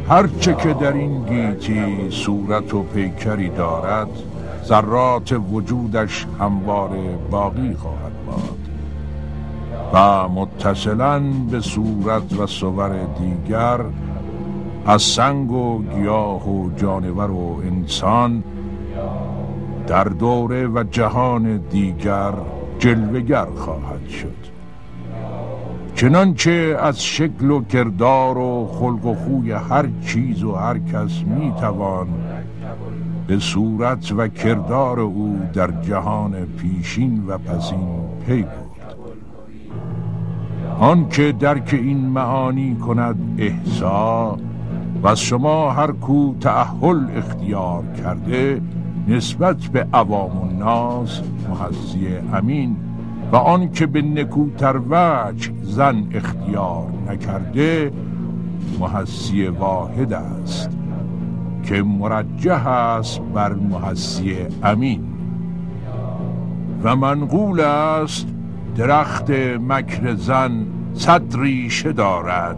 هرچه که در این گیتی صورت و پیکری دارد، ذرات وجودش همواره باقی خواهد باد و متصلاً به صورت و صور دیگر از سنگ و گیاه و جانور و انسان در دوره و جهان دیگر جلوگر خواهد شد، چنانچه از شکل و کردار و خلق و خوی هر چیز و هر کس میتوان به صورت و کردار او در جهان پیشین و پسین پی برد. آن که درک این معانی کند احسا و از شما هر کو تأهل اختیار کرده نسبت به عوام الناس محسی امین، و آن که به نکوتر وجه زن اختیار نکرده محسی واحد است که مرجح است بر محسی امین. و منقول است درخت مکر زن 100 ریشه دارد،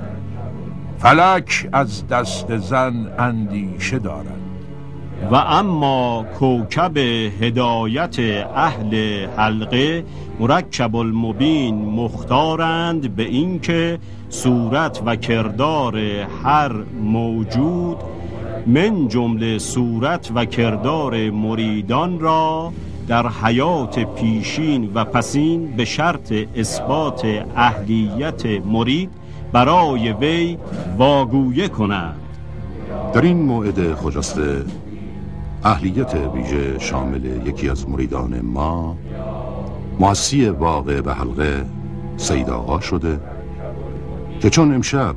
فلک از دست زن اندیشه دارد. و اما کوکب هدایت اهل حلقه مرکب المبین مختارند به این که صورت و کردار هر موجود من جمله صورت و کردار مریدان را در حیات پیشین و پسین به شرط اثبات اهلیت مرید برای وی واگویه کنند. در این موعد خجسته اهلیت ویژه شامل یکی از مریدان ما، محسی واقع به حلقه سید آقا شده که چون امشب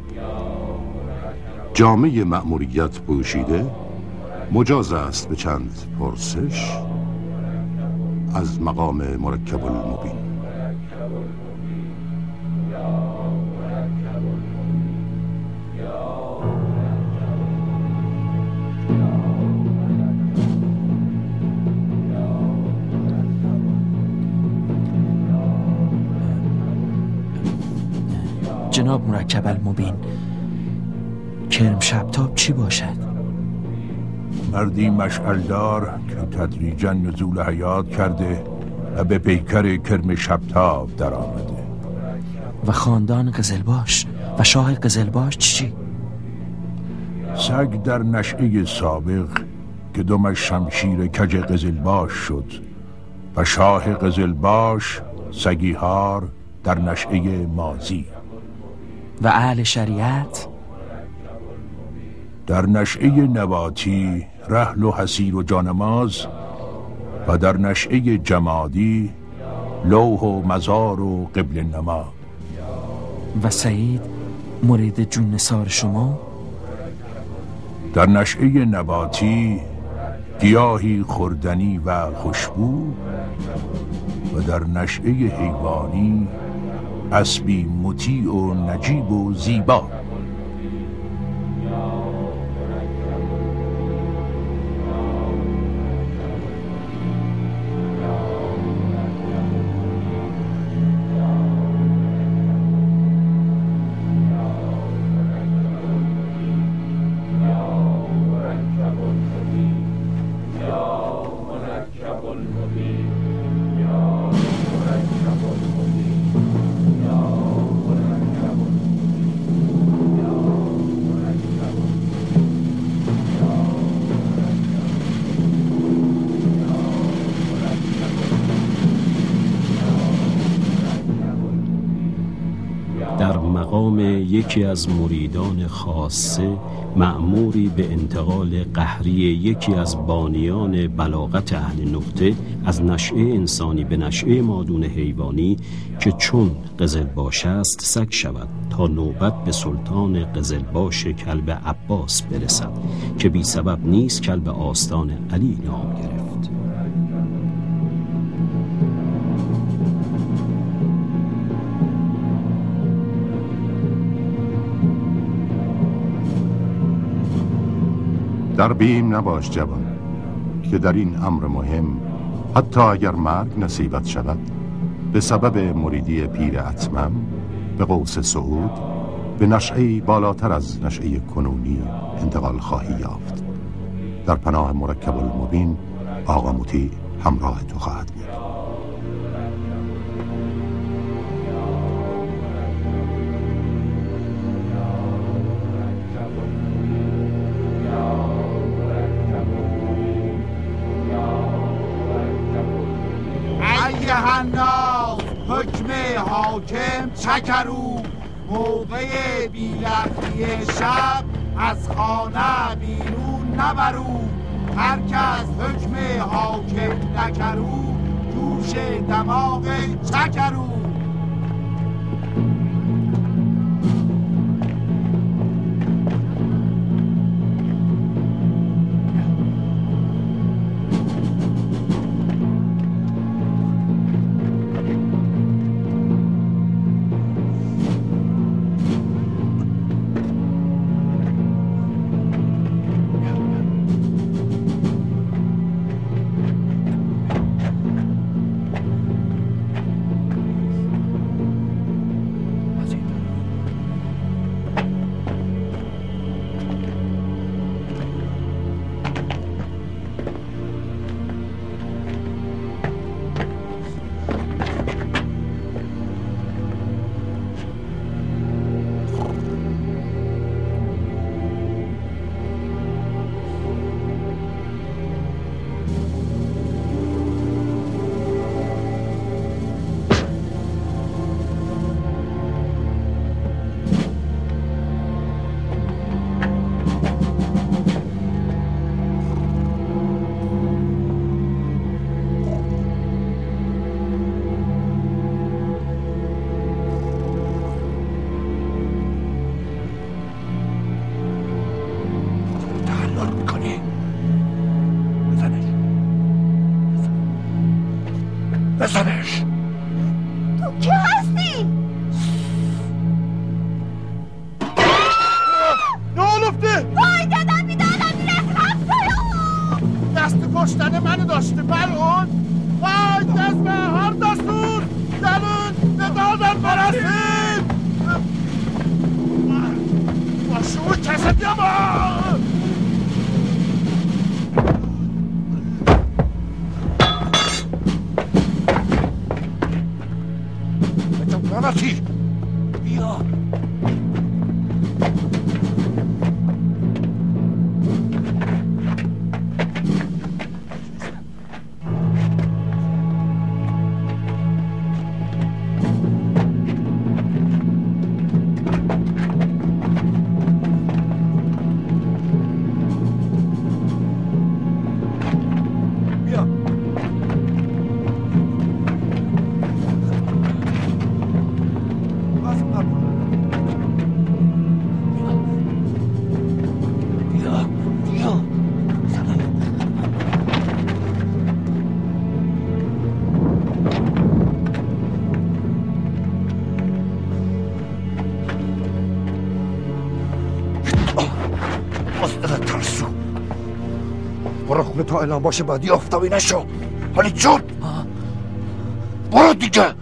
جامه مأموریت پوشیده مجاز است به چند پرسش از مقام مرکب المبین. جناب مرکب المبین، کرم شبتاب چی باشد؟ مردی مشعلدار که تدریجا نزول حیات کرده و به پیکر کرم شبتاب در آمده. و خاندان قزلباش و شاه قزلباش چی؟ سگ در نشعه سابق که دمش شمشیر کج قزلباش شد و شاه قزلباش سگیهار در نشعه ماضی. و اهل شریعت در نشعه نباتی رحل و حسیر و جانماز و در نشعه جمادی لوح و مزار و قبل نما. و سعید مرید جون نثار شما در نشعه نباتی گیاهی خوردنی و خوشبو و در نشعه حیوانی اسبی مطیع و نجیب و زیبا. یکی از مریدان خاصه مأموری به انتقال قهری یکی از بانیان بلاغت اهل نقطه از نشعه انسانی به نشعه مادون حیوانی که چون قزلباش است سگ شود تا نوبت به سلطان قزلباش کلب عباس برسد که بی سبب نیست کلب آستان علی نام گرفت. در بیم نباش جوان که در این امر مهم حتی اگر مرگ نصیبت شود به سبب مریدی پیر اتمم به قوس سعود به نشعه‌ای بالاتر از نشعه کنونی انتقال خواهی یافت. در پناه مرکب المبین آقا مطیع همراه تو خواهد بود. ایها الناس، حکم حاکم چکرو، موقع بیلختی شب از خانه بیرون نبرو. هر کس حکم حاکم نکرو، جوش دماغ چکرو. بزنش. تو کی هستی؟ نالفته وای دادم بیدادم دست کشتن منو داشته بلون. وای دست به هر دستون دلون ندادم برسید. باشو کسد یما نمتی بیا. تا اعلام باشه بعدی آفتابی نشو. حالی جون برو دیگه.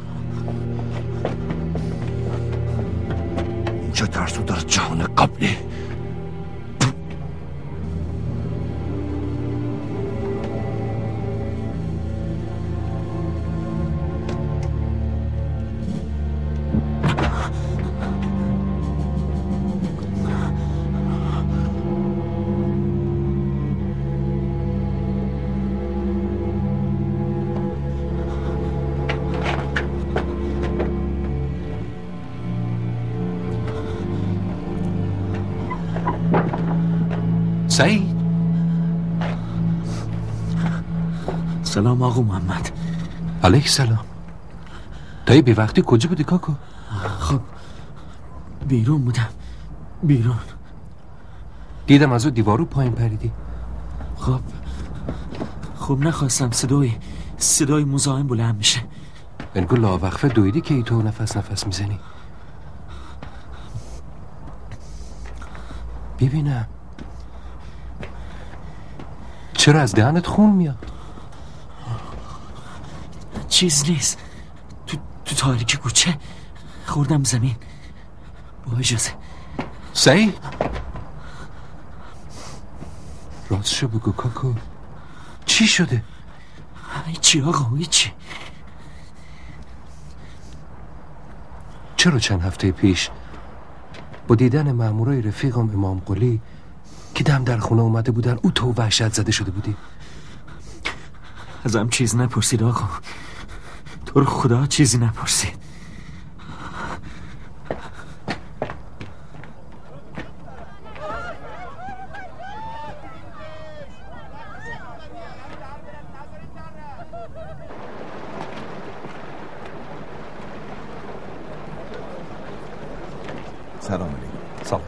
اینجا ترسو در جهان قبلی. سعید، سلام آقا محمد. علیک سلام. دایی بی وقتی کجا بودی کاکو؟ خب بیرون بودم. بیرون دیدم از او دیوارو پایین پریدی. خب نخواستم صدای مزاحم بلند میشه. انگو لاوقفه دویدی که ای تو نفس میزنی. ببینم چرا از دهنت خون میاد؟ چیز نیست. تو تاریکی کوچه خوردم زمین. با اجازه. سعید راستشو بگو کاکو، چی شده؟ هیچی آقا، هیچی. چرا چند هفته پیش با دیدن مامورای رفیقم امام قلی که دم در خونه اومده بودن او تو وحشت زده شده بودی؟ ازم چیز نپرسید آقا، تو رو خدا چیزی نپرسید. سلام علیکم. سلام.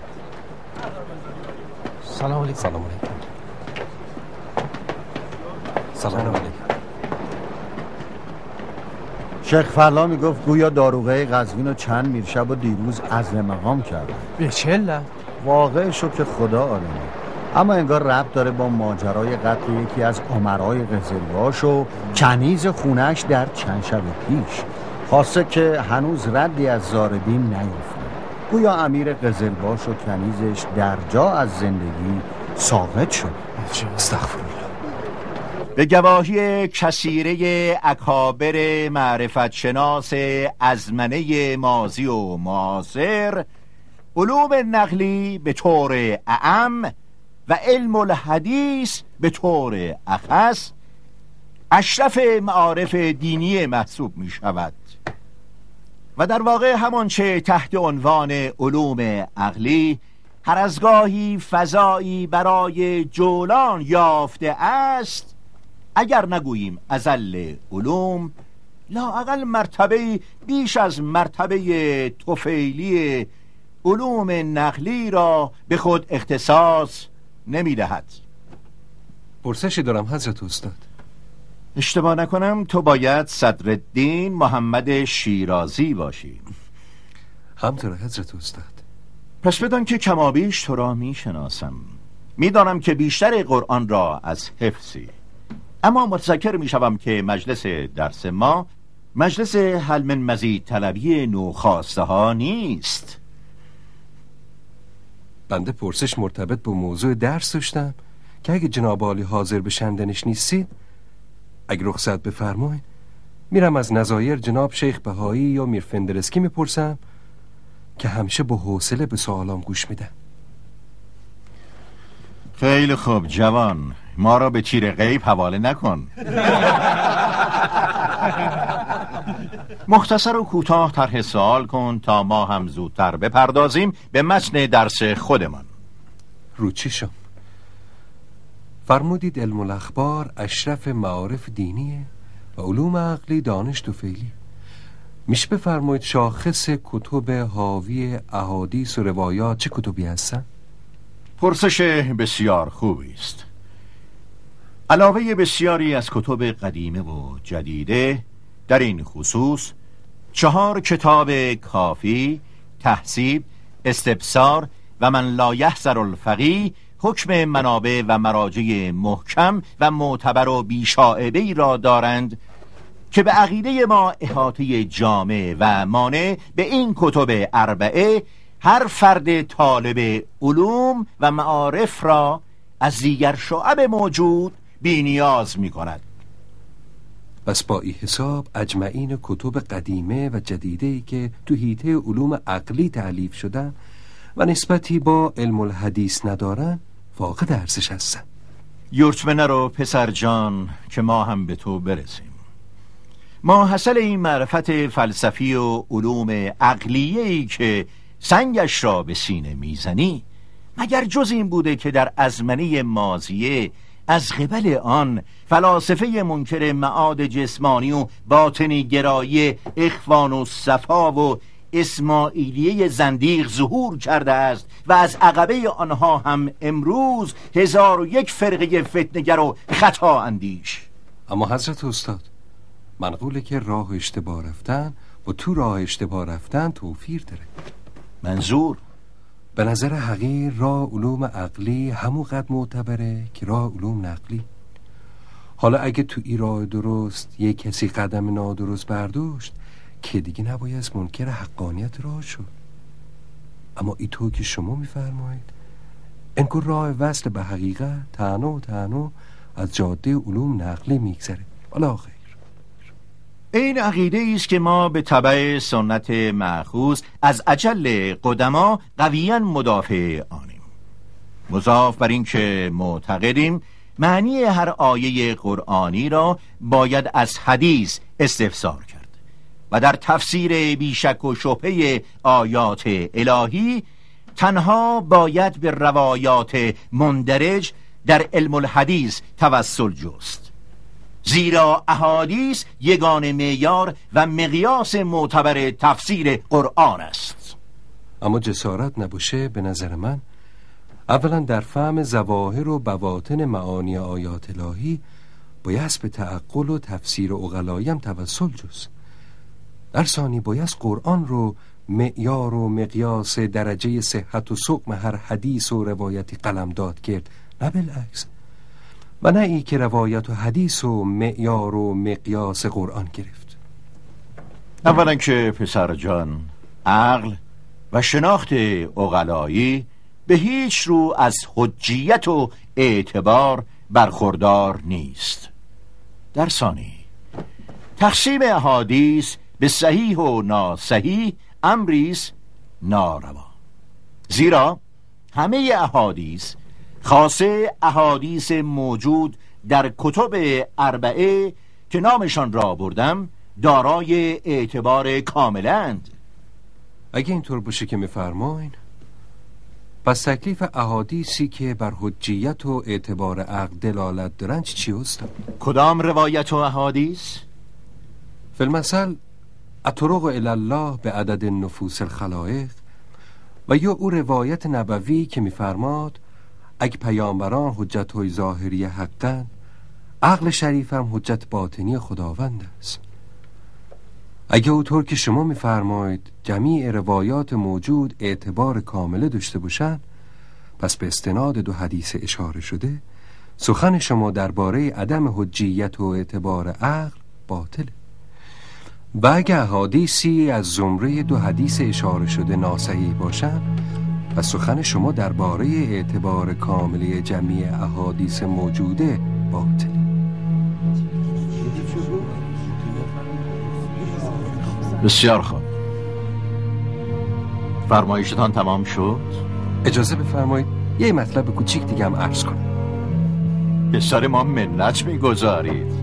سلام علیکم. سلام علیکم. سلام علیکم. شیخ فلا میگفت گویا داروغه قزوین و چند میرشب و دیروز عزل مقام کردن. به چه علت؟ واقعشو که خدا عالمه، اما انگار ربط داره با ماجرای قتل یکی از امرای قزلباش و کنیز خونش در چند شب پیش. خاصه که هنوز ردی از زاربین نیفتاد. گویا امیر قزلباش و کنیزش در جا از زندگی ساقط شد. استغفرالله. به گواهی کثیره اکابر معرفت شناس ازمنه ماضی و معاصر، علوم نقلی به طور اعم و علم الحدیث به طور اخص اشرف معارف دینی محسوب می شود و در واقع همانچه تحت عنوان علوم عقلی هر از گاهی فضایی برای جولان یافته است، اگر نگوییم اذل علوم، لااقل مرتبه بیش از مرتبه طفیلی علوم نقلی را به خود اختصاص نمی دهد. پرسشی دارم حضرت استاد. اشتباه نکنم تو باید صدرالدین محمد شیرازی باشی. همطور حضرت استاد. پس بدان که کمابیش تو را می شناسم، می دانم که بیشتر قرآن را از حفظی، اما متذکر می شوم که مجلس درس ما مجلس حل من مزید طلبی نوخاسته ها نیست. بنده پرسش مرتبط با موضوع درس داشتم که اگه جناب عالی حاضر به شنیدنش نیستید، اگه رخصت بفرمایید میرم از نظایر جناب شیخ بهایی یا میر فندرسکی میپرسم که همیشه با حوصله به سوالام گوش میدن. خیلی خوب جوان، ما را به تیر غیب حواله نکن. مختصر و کوتاه طرح سوال کن تا ما هم زودتر بپردازیم به متن درس خودمان. روچیشم فرمودید علم الاخبار اشرف معارف دینیه و علوم عقلی دانش طفیلی. میشه بفرمایید شاخص کتب حاوی احادیث و روایات چه کتبی هستن؟ پرسش بسیار خوبی است. علاوه بسیاری از کتب قدیمه و جدیده، در این خصوص 4 کتاب کافی، تهذیب، استبصار و من لا یحذر الفقیه، حکم منابع و مراجع محکم و معتبر و بیشائبه‌ای را دارند که به عقیده ما احاطه جامع و مانع به این کتب اربعه هر فرد طالب علوم و معارف را از دیگر شعب موجود بی نیاز می کند. بس با این حساب اجمعین کتب قدیمه و جدیده‌ای که تو حیطه علوم عقلی تألیف شدن و نسبتی با علم الحدیث ندارن فاقد ارزش هستن. یورتمه نرو پسر جان که ما هم به تو برسیم. ما حاصل این معرفت فلسفی و علوم عقلیه‌ای که سنگش را به سینه میزنی مگر جز این بوده که در ازمنه ماضیه از قبل آن فلاسفه منکر معاد جسمانی و باطنی گرایی اخوان و صفا و اسماعیلیه زندیق ظهور کرده است و از عقبه آنها هم امروز 1001 فرقه فتنگر و خطا اندیش. اما حضرت استاد منقوله که راه اشتباه رفتن و تو راه اشتباه رفتن توفیر داره. منظور؟ به نظر حقیر راه علوم عقلی همون قد معتبره که راه علوم نقلی. حالا اگه تو ای راه درست یک کسی قدم نادرست برداشت که دیگه نباید منکر حقانیت راه شد. اما ایتو که شما میفرمایید انگار راه وصل به حقیقت تنها از جاده علوم نقلی میگذره. والا خیر. این عقیده است که ما به تبع سنت مأخوذ از اجل قدما قویاً مدافع آنیم. مضاف بر این که معتقدیم معنی هر آیه قرآنی را باید از حدیث استفسار کرد و در تفسیر بیشک و شبهه آیات الهی تنها باید به روایات مندرج در علم الحدیث توسل جست، زیرا احادیث یگانه معیار و مقیاس معتبر تفسیر قرآن است. اما جسارت نباشه به نظر من اولا در فهم ظواهر و بواطن معانی آیات الهی باید به تعقل و تفسیر عقلایم توسل جست. در ثانی باید قرآن رو معیار و مقیاس درجه صحت و سقم هر حدیث و روایتی قلمداد کرد، نه بالعکس، و نه ای که روایت و حدیث و معیار و مقیاس قرآن گرفت. اولا که پسر جان، عقل و شناخت عقلایی به هیچ رو از حجیت و اعتبار برخوردار نیست. در ثانی تقسیم احادیث به صحیح و ناصحیح امریست ناروا، زیرا همه احادیث خاصه احادیث موجود در کتب اربعه که نامشان را بردم دارای اعتبار کاملند. اگه اینطور باشه که میفرماین، پس تکلیف احادیثی که بر حجیت و اعتبار عقل دلالت دارن چی است؟ کدام روایت و احادیث؟ فی المثل اطرق الله به عدد نفوس الخلائق، و یا او روایت نبوی که میفرماد اگه پیامبران حجت های ظاهری حقن، عقل شریف هم حجت باطنی خداوند است. اگه اونطور که شما میفرمایید جمیع روایات موجود اعتبار کامله داشته باشن، پس به استناد دو حدیث اشاره شده سخن شما درباره عدم حجیت و اعتبار عقل باطله. و اگه احادیثی از زمره دو حدیث اشاره شده ناصحیح باشن، و سخن شما درباره اعتبار کاملی جمیع احادیث موجوده باطل. بسیار خوب، فرمایشتان تمام شد؟ اجازه بفرمایید یه مطلب کوچیک دیگه هم عرض کنم. به سر ما منت میگذارید.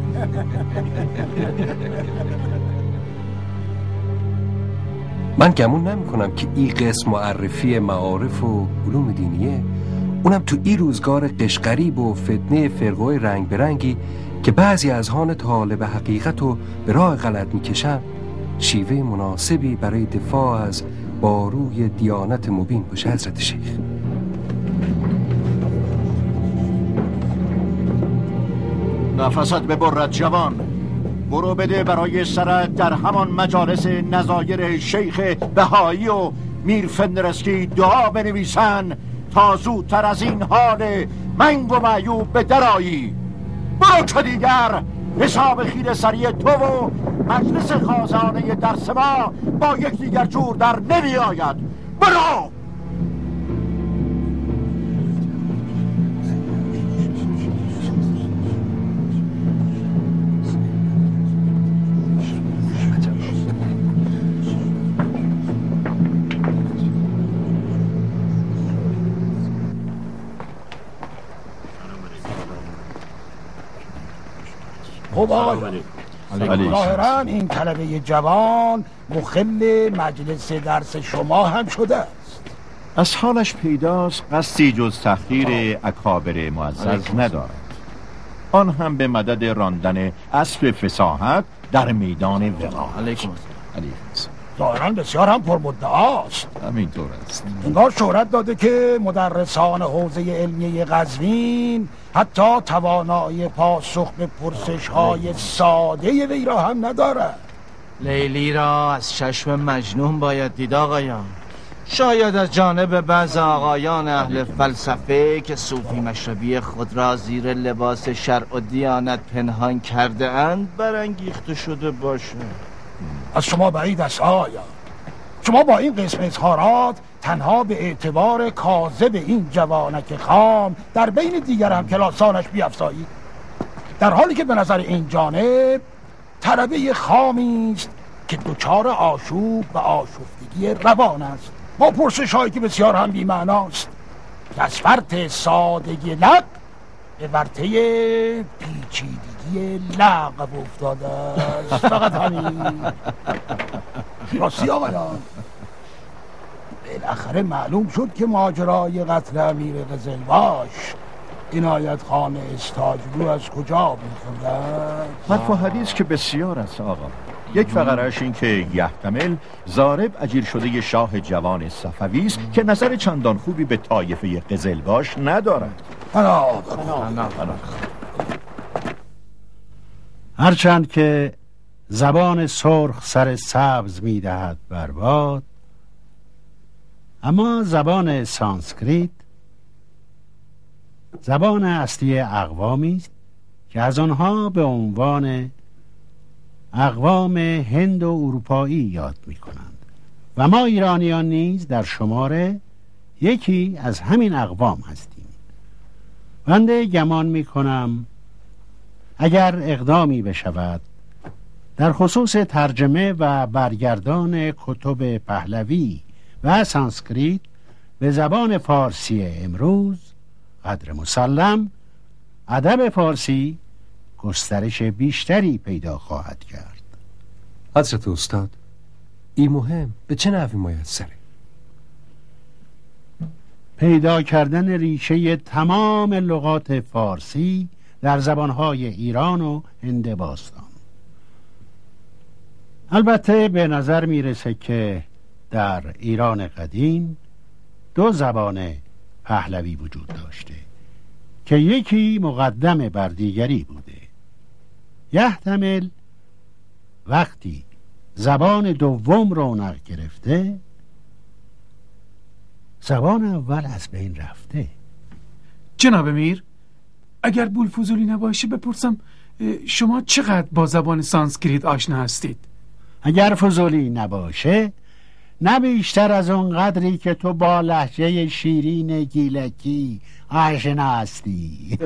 من گمون نمی کنم که این قسم معرفی معارف و علوم دینیه، اونم تو این روزگار قشقریب و فتنه فرقای رنگ برنگی که بعضی از هان طالب حقیقت رو به راه غلط میکشن، شیوه مناسبی برای دفاع از باروی دیانت مبین باشه. حضرت شیخ نفست ببرد جوان، برو بده برای سرت در همان مجالس نظایر شیخ بهایی و میر فندرسکی دعا بنویسن تا زودتر از این حال منگ و معیوب به درایی. برو که دیگر حساب خیر سری تو و مجلس خازانه درس ما با یک دیگر جور در نمی آید. برو! خب آقا ظاهراً این طلبه جوان مخل مجلس درس شما هم شده است. از حالش پیداست قصدی جز تحقیر اکابر معزز ندارد، آن هم به مدد راندن اسب فصاحت در میدان وقار. علیکم ظاهراً بسیار هم پرمدعاست. همینطور است. انگار شهرت داده که مدرسان حوزه علمیه قزوین حتی توانایی پاسخ به پرسش‌های ساده وی را هم ندارد. لیلی را از چشم مجنون باید دید آقایان. شاید از جانب بعض آقایان اهل فلسفه که صوفی مشربی خود را زیر لباس شرع و دیانت پنهان کرده اند برانگیخته شده باشه. از شما بعید است آیا شما با این قسم اظهارات تنها به اعتبار کاذب این جوانک خام در بین دیگر هم کلاسانش بیفزایید، در حالی که به نظر این جانب طلبه خامی است که دچار آشوب و آشفتگی روان است، با پرسش هایی که بسیار هم بی‌معناست، که از فرط سادگی لب به ورطه پیچیدگی لقب افتاده است. فقط همین. راستی آقایان، بالاخره معلوم شد که ماجرای قتل امیر قزلباش عنایت خان استاجلو از کجا می‌خوندن؟ حرف و حدیث که بسیار است آقا. یک فقرهش این که یحتمل ضارب اجیر شده شاه جوان صفوی است که نظر چندان خوبی به طایفه قزلباش ندارد. هرچند که زبان سرخ سر سبز می‌دهد بر باد، اما زبان سانسکریت زبان اصلی اقوامی است که از آنها به عنوان اقوام هند و اروپایی یاد می‌کنند و ما ایرانیان نیز در شمار یکی از همین اقوام هستیم. بنده گمان می‌کنم اگر اقدامی بشود در خصوص ترجمه و برگردان کتب پهلوی و سانسکریت به زبان فارسی امروز، قدر مسلم ادب فارسی گسترش بیشتری پیدا خواهد کرد. حضرت استاد، این مهم به چه نحوی میسره؟ پیدا کردن ریشه تمام لغات فارسی در زبانهای ایران و هند باستان. البته به نظر میرسه که در ایران قدیم دو زبان پهلوی وجود داشته که یکی مقدم بر دیگری بوده. یحتمل وقتی زبان دوم رونق گرفته، زبان اول از بین رفته. جناب امیر، اگر بولفوزولی نباشه بپرسم شما چقدر با زبان سانسکریت آشنا هستید؟ اگر فضولی نباشه، نه بیشتر از اون قدری که تو با لهجه شیرین گیلکی آشنا هستی.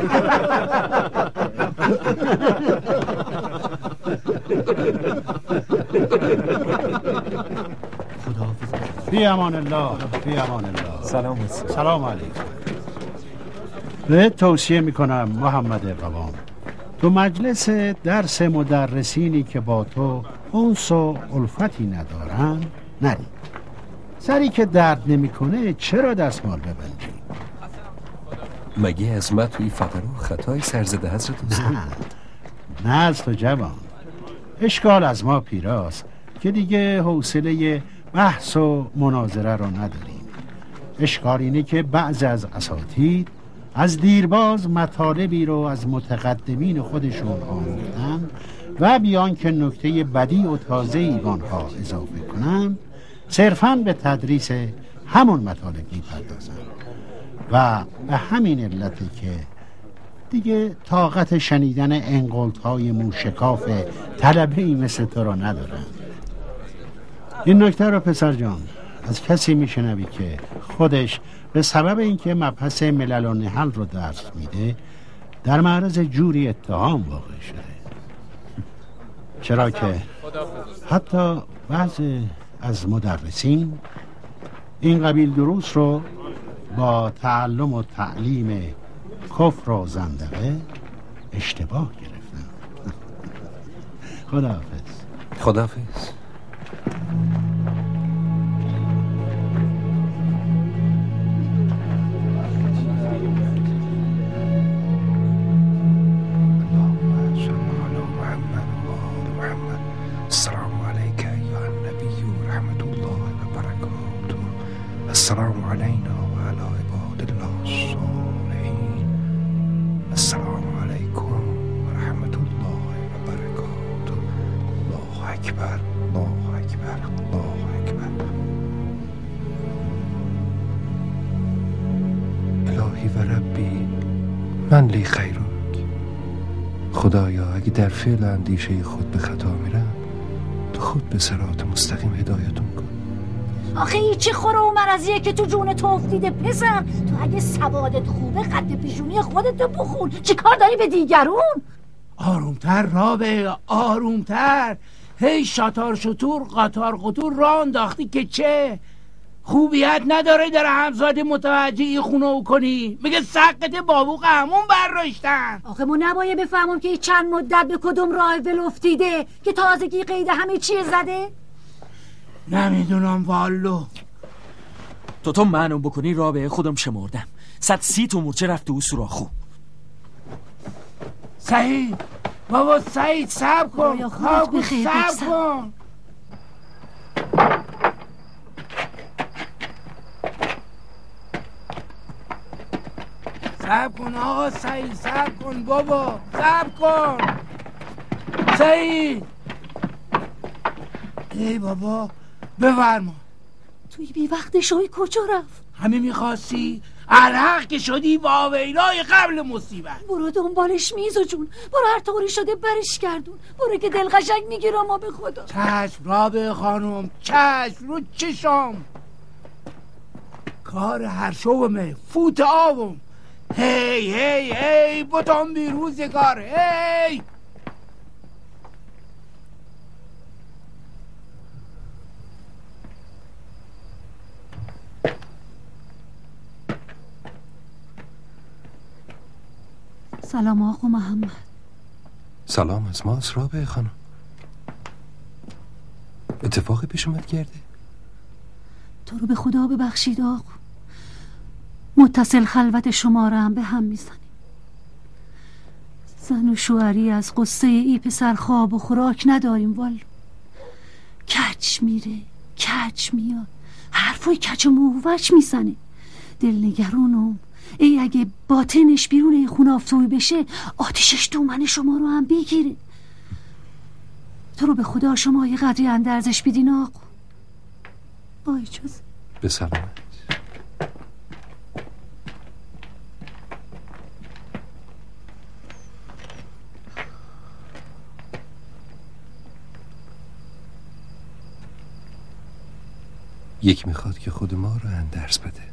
فی امان الله. فی امان الله. سلام علیکم. به توصیه میکنم محمد قوام، تو مجلس درس مدرسینی که با تو انس و الفتی ندارن نری. سری که درد نمیکنه چرا دستمال ببندی؟ مگه از ما توی فقر و خطای سرزده حضرت استاد؟ نه از تو جوان. اشکال از ما پیراست که دیگه حوصله بحث و مناظره رو نداریم. اشکال اینه که بعض از اساتید از دیرباز مطالبی رو از متقدمین خودشون آموختن و بیان که نکته بدی و تازه‌ای به آنها اضافه کنن، صرفاً به تدریس همون مطالب می‌پردازن و به همین علته که دیگه طاقت شنیدن انقلت‌های موشکاف طلبه‌ای مثل تو رو ندارن. این نکته رو پسر جان از کسی میشنوی که خودش به سبب اینکه مبحث ملل و نحل رو درس میده در معرض جوری اتهام واقع شده. چرا که حتی بعضی از مدرسین این قبیل دروس رو با تعلم و تعلیم کفر و زندقه اشتباه گرفتن. خداحافظ. خداحافظ. السلام علینا و علی عباد الله الصالحین. السلام علیکم و رحمت الله و برکاته. الله اکبر، الله اکبر، الله اکبر. الهی و ربی من لی خیرک. خدایا اگه در فعل اندیشه خود به خطا میرم، تو خود به صراط مستقیم هدایتون کن. آخه این چه خوره و مرضیه که تو جون تو افتیده پسر؟ تو اگه سوادت خوبه خط پیشونی خودتو بخون، چی کار داری به دیگرون؟ آرومتر رابه، آرومتر. هی شاتار شطور قطار قطور راه انداختی که چه؟ خوبیت نداره در همزاده متوجه این خونه کنی. میگه سقط بابوق همون برداشتن. آخه ما نباید بفهمم که چند مدت به کدوم راه ول افتیده که تازگی قید همه چیه زده؟ نمیدونم والو. تو منو بکنی رابه خودم شمردم 130 تا مورچه رفت تو سوراخو. سعید بابا سعید صبر کن. صبر کن. صبر کن آقا سعید، صبر کن بابا، صبر کن سعید. ای بابا بفرما. توی بی وقت شوی کجا رفت؟ همه میخواستی؟ الحق که شدی با ویلای قبل مصیبت. برو دنبالش میزو جون، برو هر طوری شده برش گردون، برو که دل قشنگ میگیره ما به خدا. چشم رابه خانم، چشم رو چشم. کار هر شومه فوت آوم. هی هی هی بطن بی روزگار هی. سلام آقا محمد. سلام از ماست رابعه خانم. اتفاقی پیش اومد کرده؟ تو رو به خدا ببخشید آقا، متصل خلوت شما را هم به هم میزنیم. زن و شوهری از قصه ای پسر خواب و خوراک نداریم والو. کچ میره کچ میاد، حرفای کچ و مووچ میزنه. دلنگرونم ای اگه باطنش بیرون ای خون آفتوی بشه آتشش دومن شما رو هم بگیره. تو رو به خدا شما یه قدری اندرزش بدین آقا. با اجازه. به سلامت. یک میخواد که خود ما رو اندرز بده.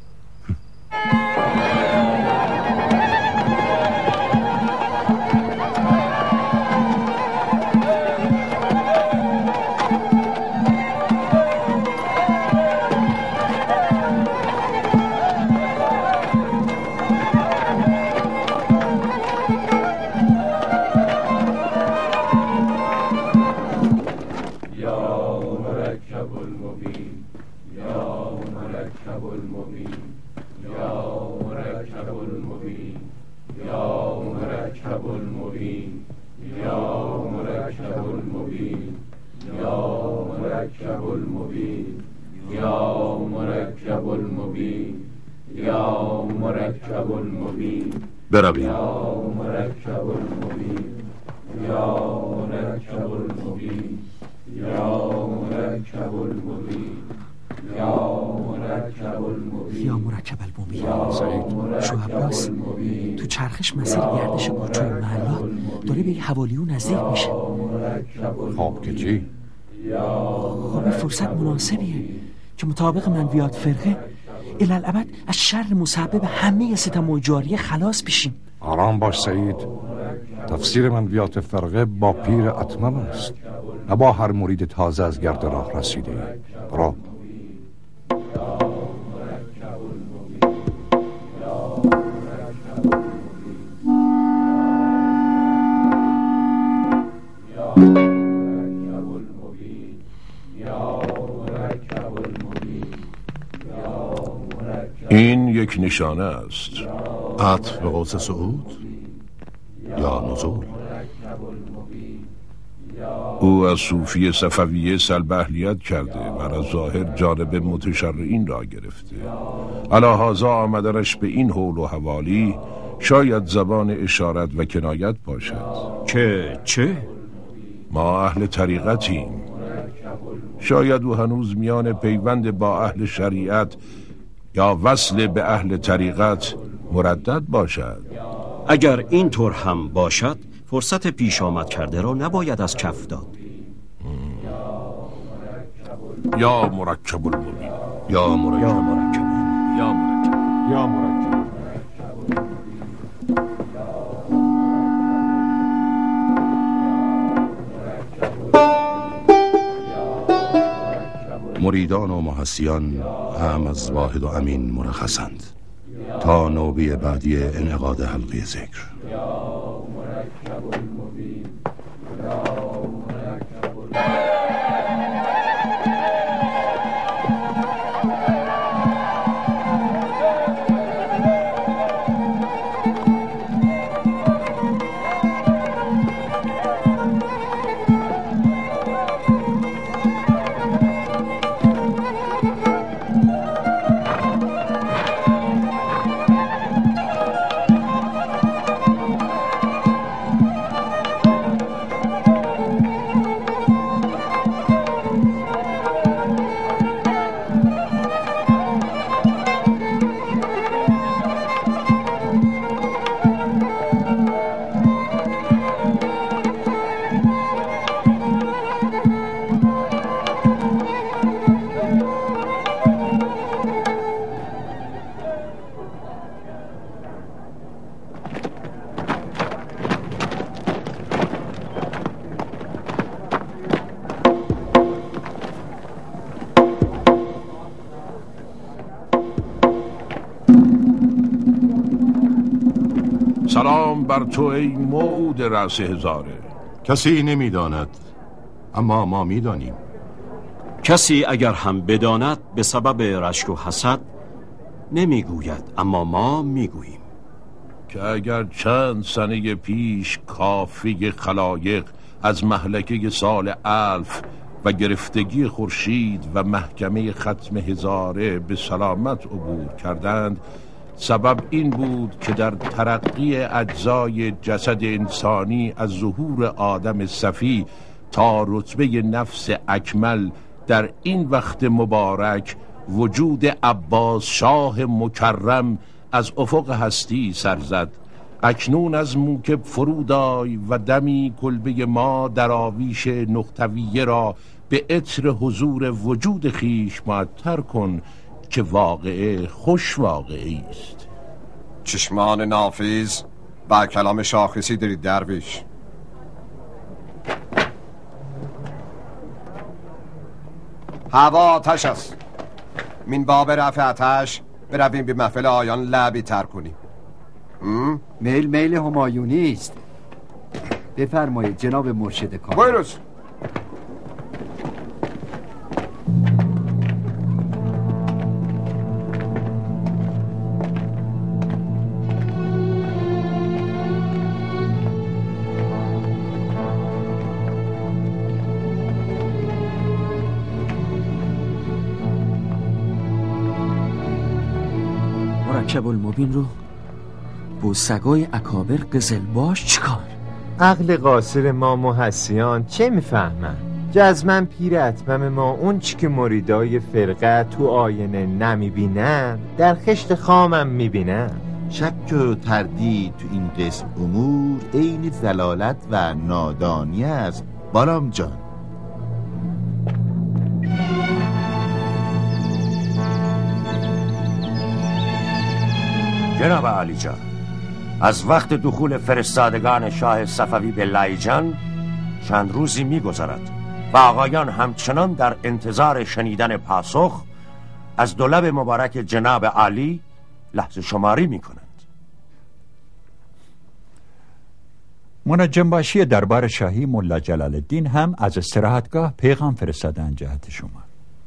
برویم. یا مرکب المبین. شو عباس تو چرخش مسیر گردش بورچوی محلات داره به حوالیون نزدیک میشه. خب که چی؟ خب فرصت مناسبیه که مطابق منویات فرقه الالعبد از شر مسبب همه ستم و جاریه خلاص بشیم. آرام باش سعید، تفسیر منویات فرقه با پیر اتمم است، نه با هر مرید تازه از گرد راه رسیده. برو. این یک نشانه است. عطف به قوس صعود یا نزول. او از صوفی صفویه سلب اهلیت کرده و از ظاهر جانب متشرعین را گرفته. علاهازا آمدنش به این حول و حوالی شاید زبان اشارت و کنایت باشد. چه؟ ما اهل طریقتیم. شاید او هنوز میان پیوند با اهل شریعت یا وصل به اهل طریقت مردد باشد. اگر این طور هم باشد فرصت پیش آمد کرده را نباید از کف داد. یا مرکب المبین. یا مرکب. مریدان و محسیان هم از واحد و امین مرخصند تا نوبه بعدی انعقاد حلقه ذکر. سلام بر تو ای موعود رأس هزاره. کسی نمیداند اما ما میدانیم. کسی اگر هم بداند به سبب رشک و حسد نمیگوید، اما ما میگوییم. که اگر چند سنه پیش کافی خلایق از مهلکه سال 1000 و گرفتگی خورشید و محکمه ختم هزاره به سلامت عبور کردند، سبب این بود که در ترقی اجزای جسد انسانی از ظهور آدم صفی تا رتبه نفس اکمل در این وقت مبارک وجود عباس شاه مکرم از افق هستی سر زد. اکنون از موکب فرود آی و دمی کلبه ما در آویش نقطویه را به عطر حضور وجود خیش معطر کن که واقعه خوش واقعی است. چشمان نافذ با کلام شاخصی دارید درویش. هوا آتش است. من باب رفع آتش برویم به محفل آیان لعبی تر کنیم. میل همایونی است. بفرمایید جناب مرشد کامل. بایروز. مرکب المبین رو با سگای اکابر قزلباش چیکار؟ عقل قاصر ما محسیان چه میفهمن؟ جزمن پیر اتمم ما اون چی که مریدای فرقه تو آینه نمیبینن در خشت خامم میبینن. شک و تردید تو این قسم امور عین ضلالت و نادانی است بارام جان. جناب علی جان، از وقت دخول فرستادگان شاه صفوی به لایجان چند روزی می‌گذرد و آقایان همچنان در انتظار شنیدن پاسخ از دو لب مبارک جناب علی لحظه شماری می‌کنند. منجم باشی دربار شاهی ملا جلال الدین هم از استراحتگاه پیغام فرستادن جهت شما.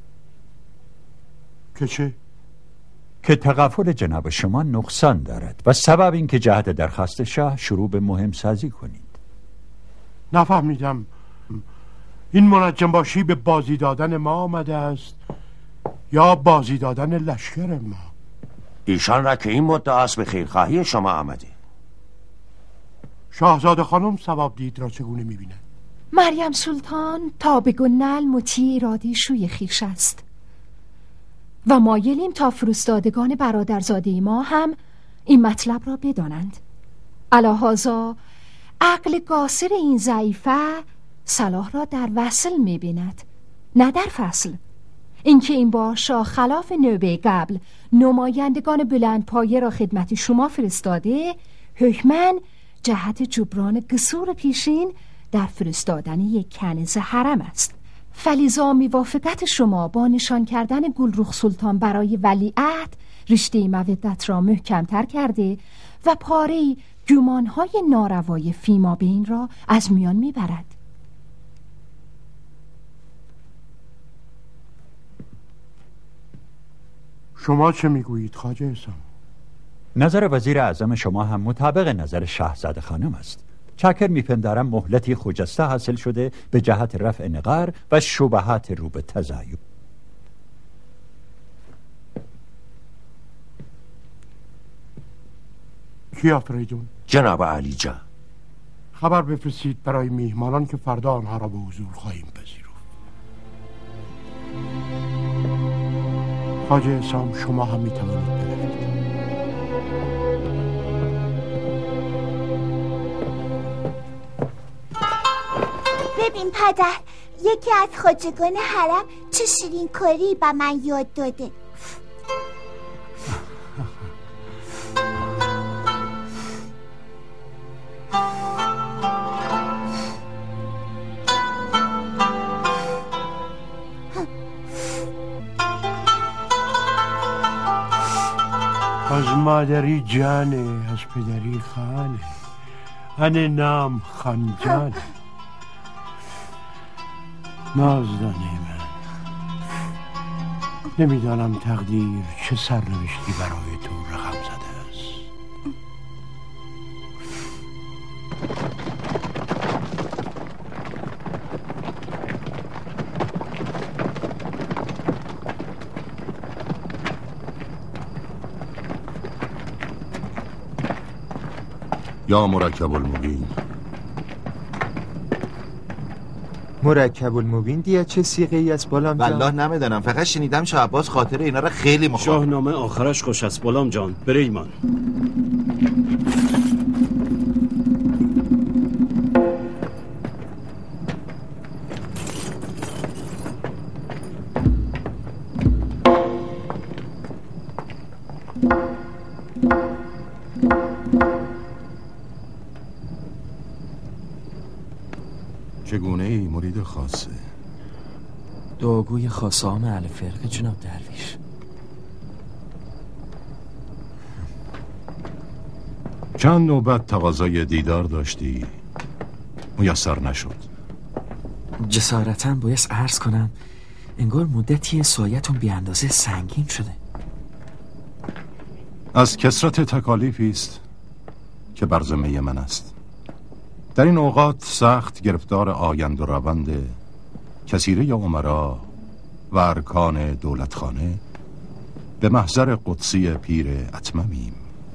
که چه؟ که تغافل جناب شما نقصان دارد و سبب این که جهت درخواست شاه شروع به مهم سازی کنید. نفهمیدم. این منجم باشی به بازی دادن ما آمده است یا بازی دادن لشکر ما؟ ایشان را که این مدعاست به خیرخواهی شما آمده. شاهزاده خانم ثواب دید را چگونه می‌بینند؟ مریم سلطان تا به گنل مطیع اراده شوی خویش است و مایلیم تا فرستادگان برادرزاده ما هم این مطلب را بدانند. الهازا عقل قاصر این ضعیفه صلاح را در وصل می‌بیند نه در فصل. اینکه این بار شاه خلاف نوبه قبل نمایندگان بلند پایه را خدمت شما فرستاده، حکماً جهت جبران قصور پیشین در فرستادن یک کنیز حرم است. فلیزا موافقت شما با نشان کردن گلرخ سلطان برای ولیعهد رشته مودت را محکمتر کرده و پاره گمانهای ناروای فیما بین را از میان میبرد. شما چه میگویید خواجه حسام؟ نظر وزیر اعظم شما هم مطابق نظر شاهزاده خانم است. چاکر میپندارم مهلتی خجسته حاصل شده به جهت رفع نقار و شبهات رو به تزاید. کیا فریدون؟ جناب عالی جان، خبر بفرستید برای میهمانان که فردا آنها را به حضور خواهیم پذیرفت. خواجه حسام شما هم میتوانید بروید. ببین پدر، یکی از خواجگان حرم چه شیرین کاری به من یاد داده. از مادری جانه، از پدری خانه، هنه نام خانجانه. نازدانه من، نمیدانم تقدیر چه سرنوشتی برای تو رقم زده است. یا مرکب المبین. مرکب المبین دیگه چه سیغه ای است بلام جان؟ والله نمیدانم، فقط شنیدم شاه عباس خاطر اینا را خیلی مخواه. شاهنامه آخرش خوش است بلام جان. بریمان. چگونه ای مرید خاصه؟ دعاگوی خاصام اهل فرقه جناب درویش. چند نوبت تقاضای دیدار داشتی، میسر نشد. جسارتاً باید عرض کنم انگار مدتی سایتون بی اندازه سنگین شده. از کثرت تکالیفی است که بر ذمه من است. در این اوقات سخت گرفتار آیند و روند کثیره امرا و ارکان دولتخانه به محضر قدسی پیر اتممیم.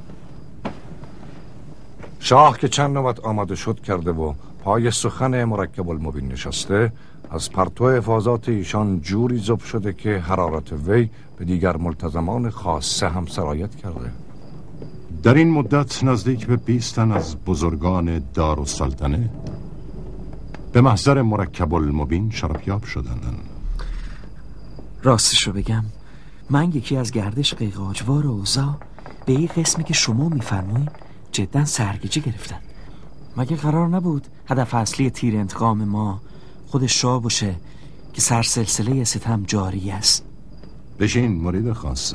شاه که چند نوبت آماده شد کرده و پای سخن مرکب المبین نشسته، از پرتو افاضات ایشان جوری ذوب شده که حرارت وی به دیگر ملتزمان خاصه هم سرایت کرده. در این مدت نزدیک به 20 تن از بزرگان دارالسلطنه به محضر مرکب المبین شرفیاب شدند. راستش رو بگم، من یکی از گردش قیقاجوار و اوضاع به این قسمی که شما میفرمایید جدا سرگیجه گرفتن. مگه قرار نبود هدف اصلی تیر انتقام ما خود شاه باشه که سرسلسله ستم جاری است؟ بشین مرید خاصه.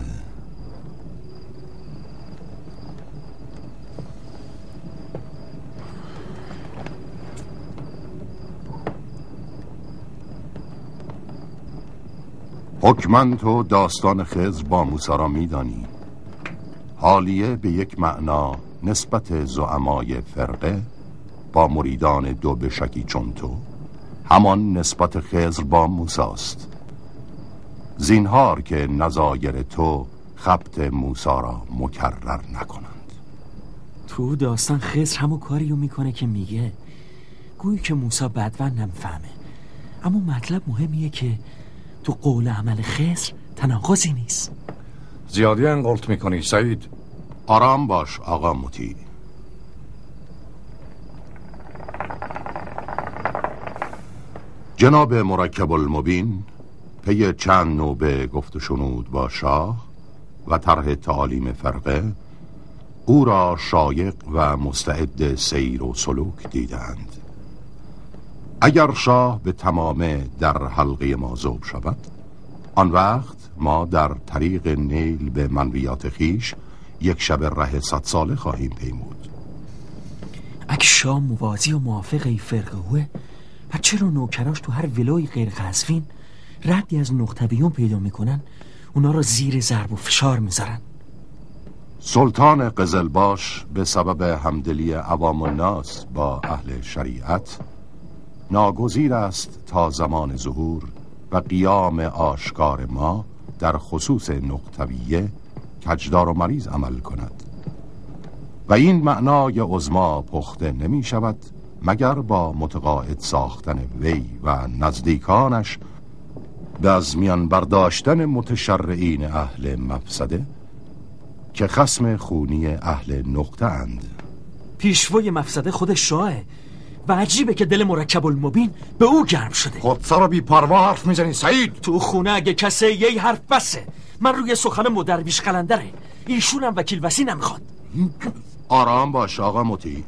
حکمن تو داستان خضر با موسی را میدانی. حالیه به یک معنا نسبت زعمای فرقه با مریدان دو بشکی چون تو همان نسبت خضر با موسی است. زینهار که نظایر تو خبط موسی را مکرر نکنند. تو داستان خضر همون کاریو میکنه که میگه، گویی که موسی بدون نمیفهمه، اما مطلب مهمیه که تو قول عمل خضر تناقضی نیست. زیادی انقلت میکنی سعید. آرام باش آقا مطیع. جناب مرکب المبین طی چند نوبه گفت و شنود با شاه و طرح تعالیم فرقه، او را شایق و مستعد سیر و سلوک دیدند. اگر شاه به تمامه در حلقه ما ذوب شود، آن وقت ما در طریق نیل به منویات خیش یک شب ره 100 ساله خواهیم پیمود. اگه شاه موازی و موافق ای فرقه هوه، و چرا نوکراش تو هر ولای غیر قزوین ردی از نقطبیون پیدا میکنن، اونا را زیر ضرب و فشار میذارن؟ سلطان قزلباش به سبب همدلی عوام الناس با اهل شریعت ناگزیر است تا زمان ظهور و قیام آشکار ما در خصوص نقطویه کجدار و مریض عمل کند و این معنای عظما پخته نمی شود مگر با متقاعد ساختن وی و نزدیکانش به از میان برداشتن متشرعین اهل مفسده که خصم خونی اهل نقطه اند. پیشوای مفسده خود شاهه و عجیبه که دل مرکب المبین به او گرم شده. خود سر بی پروا حرف میزنی سعید؟ تو خونه اگه کسی یه حرف بسه، من روی سخن مدرویش قلندره، ایشونم وکیل وسی نمیخواد. آرام باش آقا مطیع.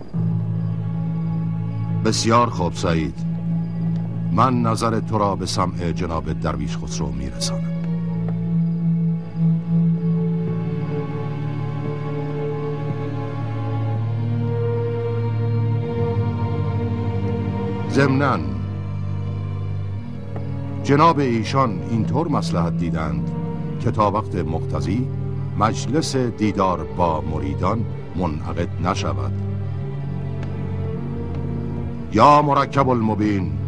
بسیار خوب سعید، من نظر تو را به سمع جناب درویش خسرو میرسانم. ضمناً جناب ایشان اینطور مصلحت دیدند که تا وقت مقتضی مجلس دیدار با مریدان منعقد نشود. یا مرکب المبین،